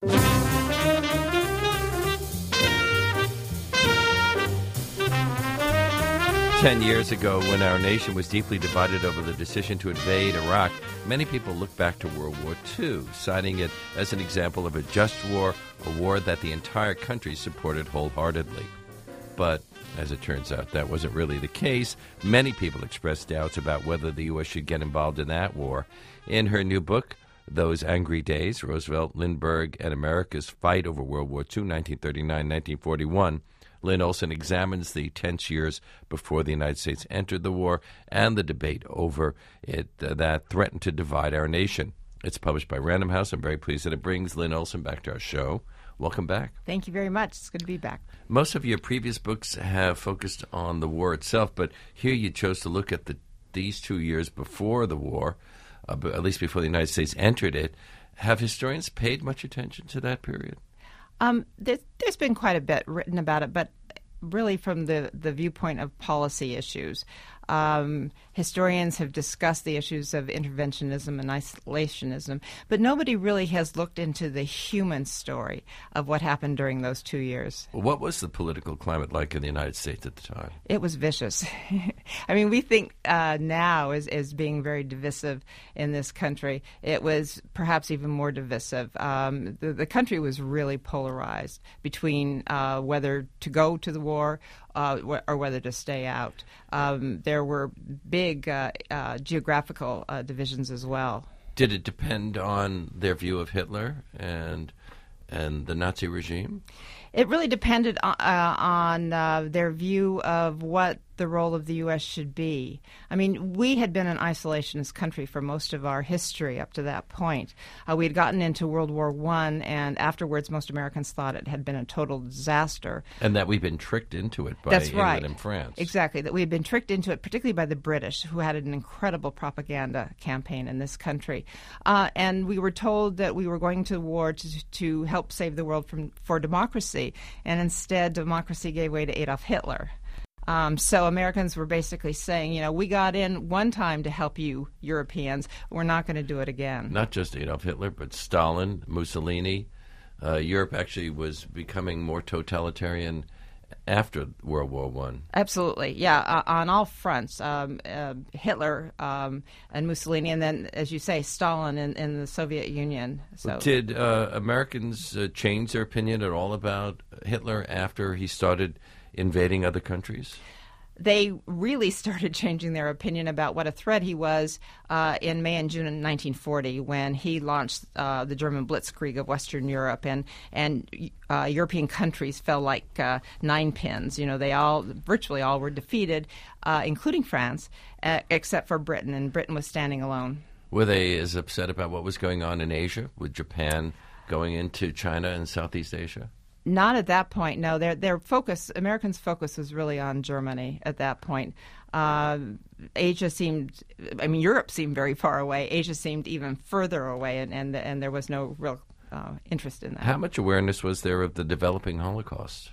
Ten years ago, when our nation was deeply divided over the decision to invade Iraq, many people look back to World War II, citing it as an example of a just war, a war that the entire country supported wholeheartedly. But, as it turns out, that wasn't really the case. Many people expressed doubts about whether the U.S. should get involved in that war. In her new book, Those Angry Days, Roosevelt, Lindbergh, and America's Fight Over World War II, 1939-1941, Lynn Olson examines the tense years before the United States entered the war and the debate over it that threatened to divide our nation. It's published by Random House. I'm very pleased that it brings Lynn Olson back to our show. Welcome back. Thank you very much. It's good to be back. Most of your previous books have focused on the war itself, but here you chose to look at these 2 years before the war, at least before the United States entered it. Have historians paid much attention to that period? There's been quite a bit written about it, but really from the viewpoint of policy issues. Historians have discussed the issues of interventionism and isolationism, but nobody really has looked into the human story of what happened during those 2 years. What was the political climate like in the United States at the time? It was vicious. I mean, we think now as being very divisive in this country. It was perhaps even more divisive. The country was really polarized between whether to go to the war or whether to stay out. There were big geographical divisions as well. Did it depend on their view of Hitler and the Nazi regime? It really depended on their view of what the role of the U.S. should be. I mean, we had been an isolationist country for most of our history up to that point. We had gotten into World War I, and afterwards most Americans thought it had been a total disaster. And that we've been tricked into it by England and France. Exactly, that we had been tricked into it, particularly by the British, who had an incredible propaganda campaign in this country. And we were told that we were going to war to help save the world for democracy, and instead democracy gave way to Adolf Hitler. So Americans were basically saying, we got in one time to help you Europeans. We're not going to do it again. Not just Adolf Hitler, but Stalin, Mussolini. Europe actually was becoming more totalitarian after World War I. Absolutely, yeah, on all fronts. Hitler and Mussolini, and then, as you say, Stalin in the Soviet Union. So, did Americans change their opinion at all about Hitler after he started invading other countries? They really started changing their opinion about what a threat he was in May and June of 1940 when he launched the German blitzkrieg of Western Europe, and European countries fell like nine pins. They virtually all were defeated, including France, except for Britain, and Britain was standing alone. Were they as upset about what was going on in Asia, with Japan going into China and Southeast Asia? Not at that point, no. Their focus, Americans' focus, was really on Germany at that point. Europe seemed very far away. Asia seemed even further away, and there was no real interest in that. How much awareness was there of the developing Holocaust?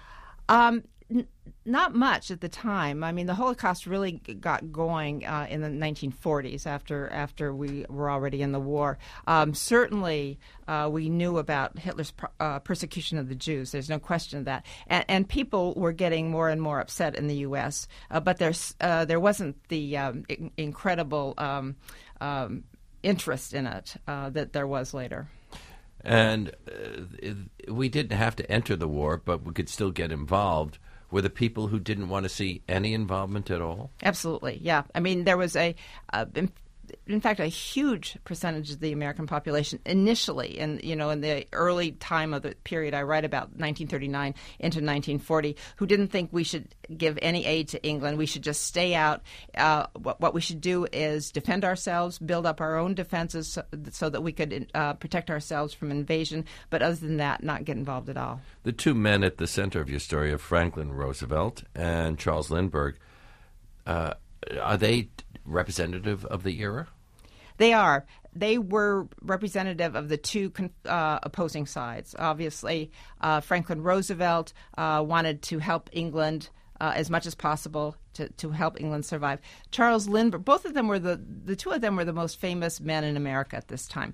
Not much at the time. I mean, the Holocaust really got going in the 1940s after we were already in the war. Certainly, we knew about Hitler's persecution of the Jews. There's no question of that. And people were getting more and more upset in the U.S., but there wasn't the incredible interest in it that there was later. And we didn't have to enter the war, but we could still get involved. Were the people who didn't want to see any involvement at all? Absolutely, yeah. I mean, there was in fact, a huge percentage of the American population initially, in the early time of the period I write about, 1939 into 1940, who didn't think we should give any aid to England. We should just stay out. What we should do is defend ourselves, build up our own defenses so that we could protect ourselves from invasion. But other than that, not get involved at all. The two men at the center of your story are Franklin Roosevelt and Charles Lindbergh. Are they representative of the era? They are. They were representative of the two opposing sides. Obviously, Franklin Roosevelt wanted to help England as much as possible to help England survive. Charles Lindbergh, both of them were the two of them were the most famous men in America at this time.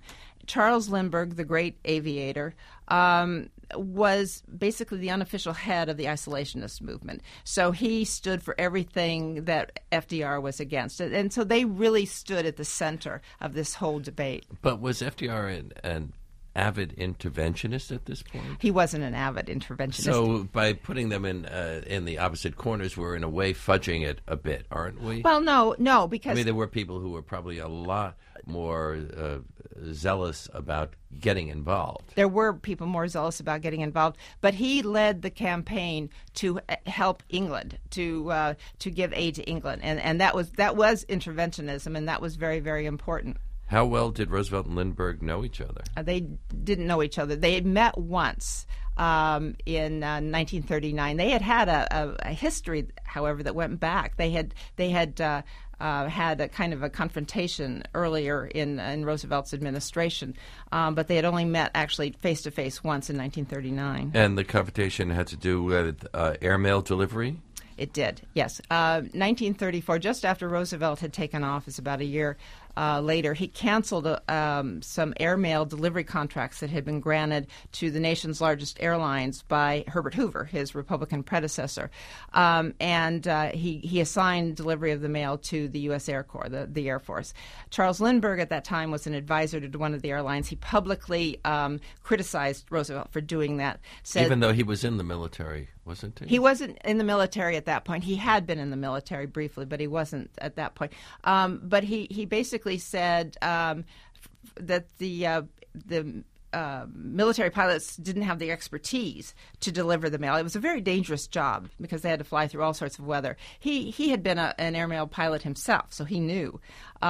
Charles Lindbergh, the great aviator, was basically the unofficial head of the isolationist movement. So he stood for everything that FDR was against. And so they really stood at the center of this whole debate. But was FDR an avid interventionist at this point? He wasn't an avid interventionist. So by putting them in the opposite corners, we're in a way fudging it a bit, aren't we? Well, no, because... I mean, there were people who were probably a lot more zealous about getting involved. There were people more zealous about getting involved, but he led the campaign to help England, to give aid to England, and that was interventionism, and that was very, very important. How well did Roosevelt and Lindbergh know each other? They didn't know each other. They had met once in 1939. They had a history, however, that went back. They had had a kind of a confrontation earlier in Roosevelt's administration, but they had only met actually face-to-face once in 1939. And the confrontation had to do with airmail delivery? It did, yes. 1934, just after Roosevelt had taken office, about a year later, he canceled some airmail delivery contracts that had been granted to the nation's largest airlines by Herbert Hoover, his Republican predecessor. And he assigned delivery of the mail to the U.S. Air Corps, the Air Force. Charles Lindbergh at that time was an advisor to one of the airlines. He publicly criticized Roosevelt for doing that. Even though he was in the military, wasn't he? He wasn't in the military at that point. He had been in the military briefly, but he wasn't at that point. But he basically said that the military pilots didn't have the expertise to deliver the mail. It was a very dangerous job because they had to fly through all sorts of weather. He had been an airmail pilot himself, so he knew.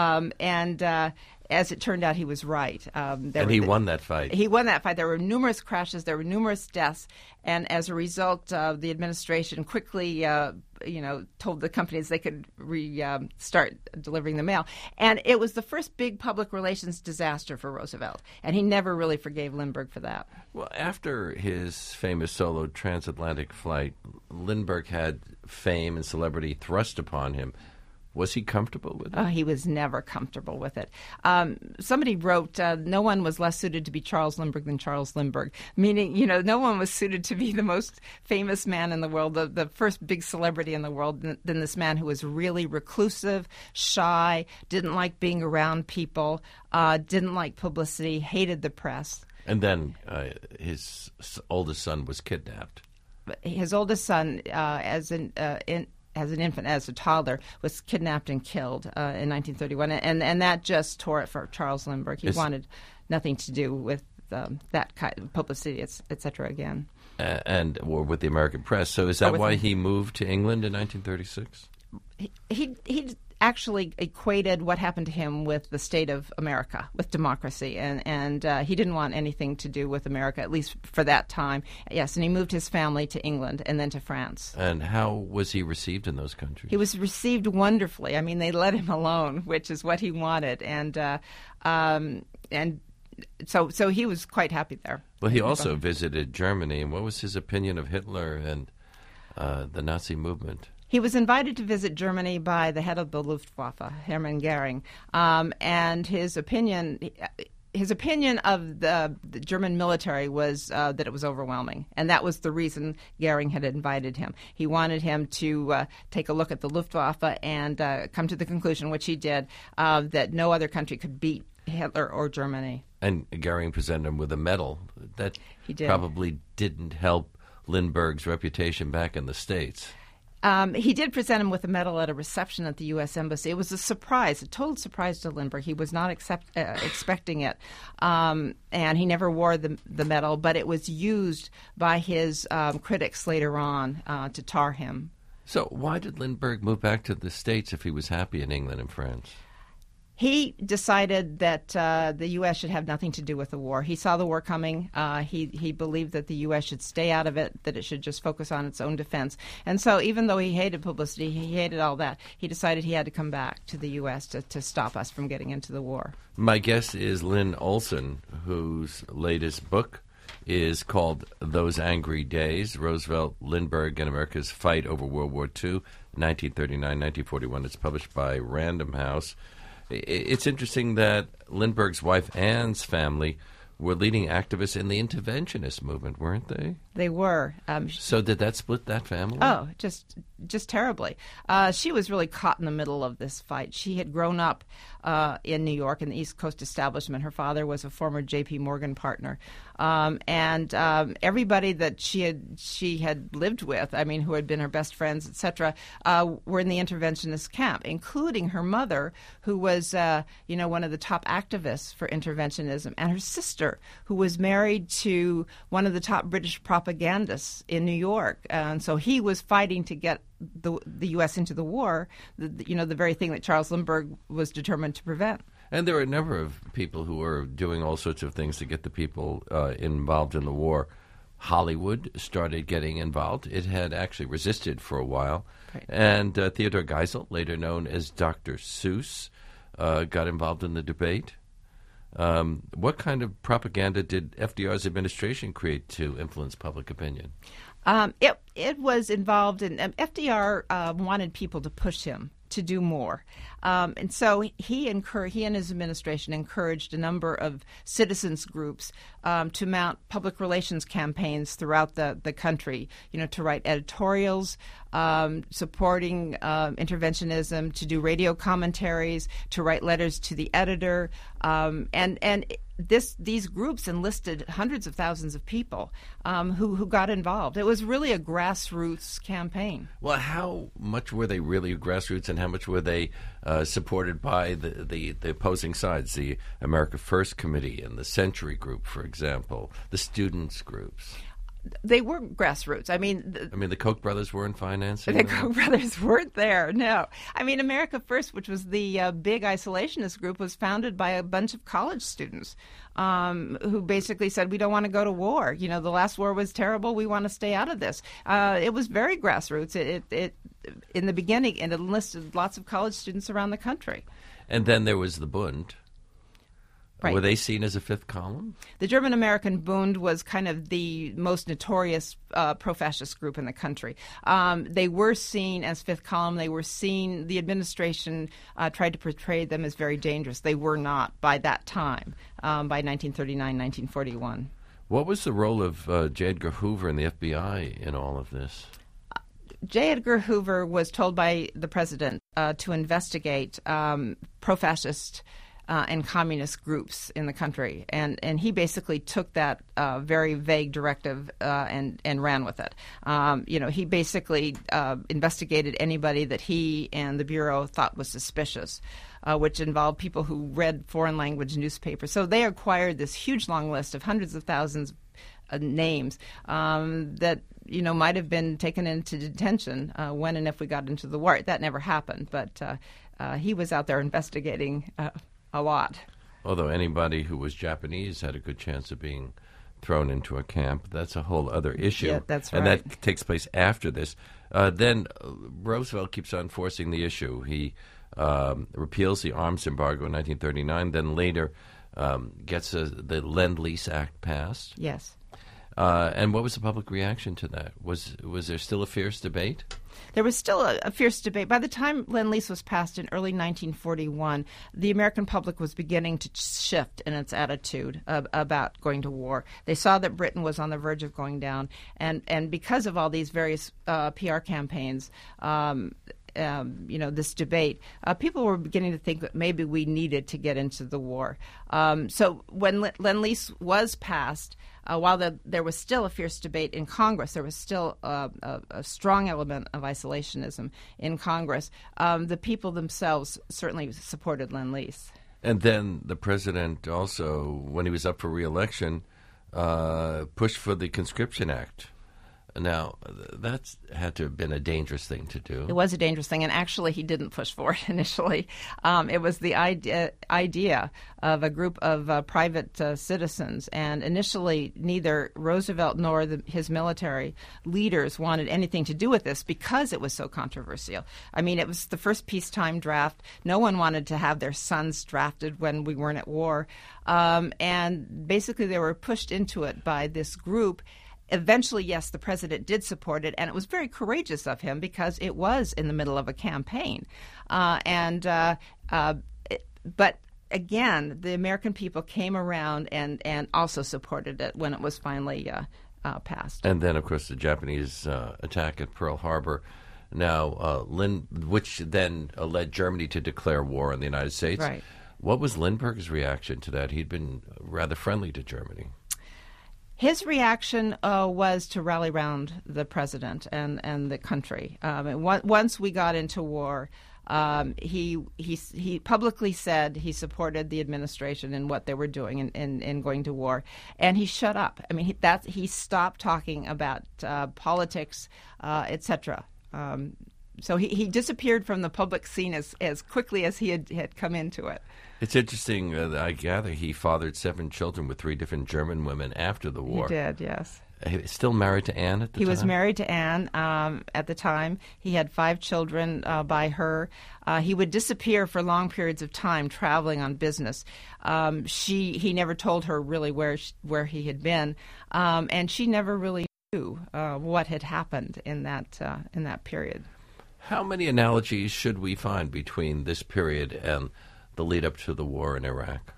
As it turned out, he was right. And he won that fight. He won that fight. There were numerous crashes. There were numerous deaths. And as a result, the administration quickly, told the companies they could start delivering the mail. And it was the first big public relations disaster for Roosevelt. And he never really forgave Lindbergh for that. Well, after his famous solo transatlantic flight, Lindbergh had fame and celebrity thrust upon him. Was he comfortable with it? He was never comfortable with it. Somebody wrote, no one was less suited to be Charles Lindbergh than Charles Lindbergh, meaning, no one was suited to be the most famous man in the world, the first big celebrity in the world, than this man who was really reclusive, shy, didn't like being around people, didn't like publicity, hated the press. And then his oldest son was kidnapped. His oldest son, as an infant, as a toddler, was kidnapped and killed in 1931, and that just tore it for Charles Lindbergh. He wanted nothing to do with that kind of publicity, et cetera, again. Or with the American press. So is that why he moved to England in 1936? He actually equated what happened to him with the state of America, with democracy, and he didn't want anything to do with America, at least for that time. Yes, and he moved his family to England and then to France. And how was he received in those countries? He was received wonderfully. I mean, they let him alone, which is what he wanted, and so he was quite happy there. Well, he also visited Germany, and what was his opinion of Hitler and the Nazi movement? He was invited to visit Germany by the head of the Luftwaffe, Hermann Goering, and his opinion of the German military was that it was overwhelming, and that was the reason Goering had invited him. He wanted him to take a look at the Luftwaffe and come to the conclusion, which he did, that no other country could beat Hitler or Germany. And Goering presented him with a medal. That he did. Probably didn't help Lindbergh's reputation back in the States. He did present him with a medal at a reception at the U.S. Embassy. It was a surprise, a total surprise to Lindbergh. He was not expecting it, and he never wore the medal, but it was used by his critics later on to tar him. So why did Lindbergh move back to the States if he was happy in England and France? He decided that the U.S. should have nothing to do with the war. He saw the war coming. He believed that the U.S. should stay out of it, that it should just focus on its own defense. And so even though he hated publicity, he hated all that, he decided he had to come back to the U.S. to stop us from getting into the war. My guest is Lynn Olson, whose latest book is called Those Angry Days, Roosevelt, Lindbergh, and America's Fight Over World War II, 1939-1941. It's published by Random House. It's interesting that Lindbergh's wife Anne's family were leading activists in the interventionist movement, weren't they? They were. So did that split that family? Oh, just terribly. She was really caught in the middle of this fight. She had grown up in New York in the East Coast establishment. Her father was a former J.P. Morgan partner, and everybody that she had lived with, I mean, who had been her best friends, etc., were in the interventionist camp, including her mother, who was one of the top activists for interventionism, and her sister, who was married to one of the top British propagandists in New York. And so he was fighting to get the U.S. into the war, the very thing that Charles Lindbergh was determined to prevent. And there were a number of people who were doing all sorts of things to get the people involved in the war. Hollywood started getting involved. It had actually resisted for a while. Right. And Theodore Geisel, later known as Dr. Seuss, got involved in the debate. What kind of propaganda did FDR's administration create to influence public opinion? It was involved in FDR wanted people to push him to do more. And so he and his administration encouraged a number of citizens groups to mount public relations campaigns throughout the country, to write editorials supporting interventionism, to do radio commentaries, to write letters to the editor. These groups enlisted hundreds of thousands of people who got involved. It was really a grassroots campaign. Well, how much were they really grassroots, and how much were they supported by the opposing sides, the America First Committee and the Century Group, for example, the students' groups? They were grassroots. I mean, the Koch brothers weren't financing. The Koch brothers weren't there. No, I mean, America First, which was the big isolationist group, was founded by a bunch of college students who basically said, "We don't want to go to war. The last war was terrible. We want to stay out of this." It was very grassroots. It in the beginning, it enlisted lots of college students around the country. And then there was the Bund. Right. Were they seen as a fifth column? The German-American Bund was kind of the most notorious pro-fascist group in the country. They were seen as fifth column. The administration tried to portray them as very dangerous. They were not by that time, by 1939, 1941. What was the role of J. Edgar Hoover and the FBI in all of this? J. Edgar Hoover was told by the president to investigate pro-fascist and communist groups in the country, and he basically took that very vague directive and ran with it. He basically investigated anybody that he and the Bureau thought was suspicious, which involved people who read foreign language newspapers. So they acquired this huge long list of hundreds of thousands of names that might have been taken into detention when and if we got into the war. That never happened, but he was out there investigating a lot. Although anybody who was Japanese had a good chance of being thrown into a camp. That's a whole other issue. Yeah, that's right. And that takes place after this. Then Roosevelt keeps on forcing the issue. He repeals the arms embargo in 1939, then later gets the Lend-Lease Act passed. Yes. And what was the public reaction to that? Was there still a fierce debate? There was still a fierce debate. By the time Lend-Lease was passed in early 1941, the American public was beginning to shift in its attitude about going to war. They saw that Britain was on the verge of going down, and because of all these various PR campaigns, this debate, people were beginning to think that maybe we needed to get into the war. So when Lend-Lease was passed, while there was still a fierce debate in Congress, there was still a strong element of isolationism in Congress. The people themselves certainly supported Lend-Lease. And then the president also, when he was up for re-election, pushed for the Conscription Act. Now, that had to have been a dangerous thing to do. It was a dangerous thing, and actually he didn't push for it initially. It was the idea of a group of private citizens, and initially neither Roosevelt nor his military leaders wanted anything to do with this because it was so controversial. I mean, it was the first peacetime draft. No one wanted to have their sons drafted when we weren't at war. And basically they were pushed into it by this group. Eventually, yes, the president did support it, and it was very courageous of him because it was in the middle of a campaign. But again, the American people came around and also supported it when it was finally passed. And then, of course, the Japanese attack at Pearl Harbor. Now, which then led Germany to declare war on the United States. Right. What was Lindbergh's reaction to that? He'd been rather friendly to Germany. His reaction was to rally around the president and the country. Once we got into war, he publicly said he supported the administration in what they were doing in going to war, and he shut up. I mean, he stopped talking about politics, etc. So he disappeared from the public scene as quickly as he had come into it. It's interesting. I gather he fathered 7 children with 3 different German women after the war. He did, yes. He was still married to Anne at the time? He was married to Anne at the time. He had 5 children by her. He would disappear for long periods of time traveling on business. He never told her really where he had been, and she never really knew what had happened in that period. How many analogies should we find between this period and the lead up to the war in Iraq?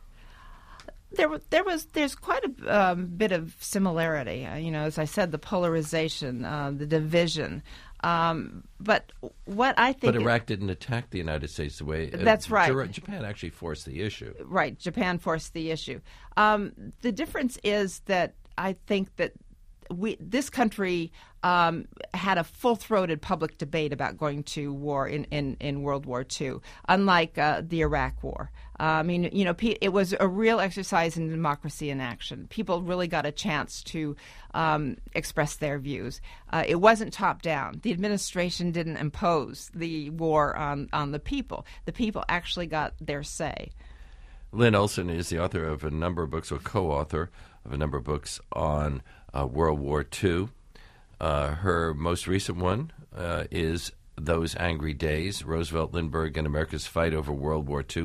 There's quite a bit of similarity. As I said, the polarization, the division. But what I think... But Iraq didn't attack the United States the way... That's right. Japan actually forced the issue. Right. Japan forced the issue. The difference is that I think that this country had a full-throated public debate about going to war in World War II, unlike the Iraq War. It was a real exercise in democracy in action. People really got a chance to express their views. It wasn't top-down. The administration didn't impose the war on the people. The people actually got their say. Lynn Olson is the author of a number of books, or co-author of a number of books on World War II. Her most recent one is Those Angry Days, Roosevelt, Lindbergh, and America's Fight Over World War II,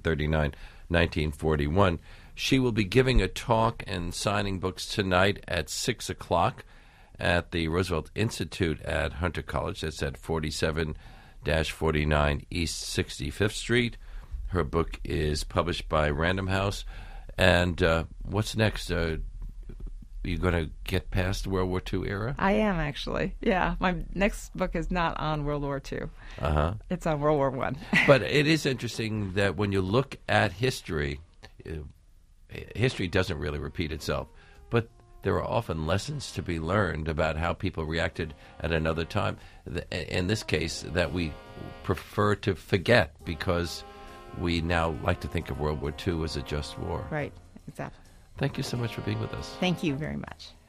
1939-1941. She will be giving a talk and signing books tonight at 6 o'clock at the Roosevelt Institute at Hunter College. That's at 47-49 East 65th Street. Her book is published by Random House. And what's next? Are you going to get past the World War II era? I am, actually. Yeah. My next book is not on World War II. Uh-huh. It's on World War I. But it is interesting that when you look at history, history doesn't really repeat itself. But there are often lessons to be learned about how people reacted at another time. In this case, that we prefer to forget because we now like to think of World War II as a just war. Right, exactly. Thank you so much for being with us. Thank you very much.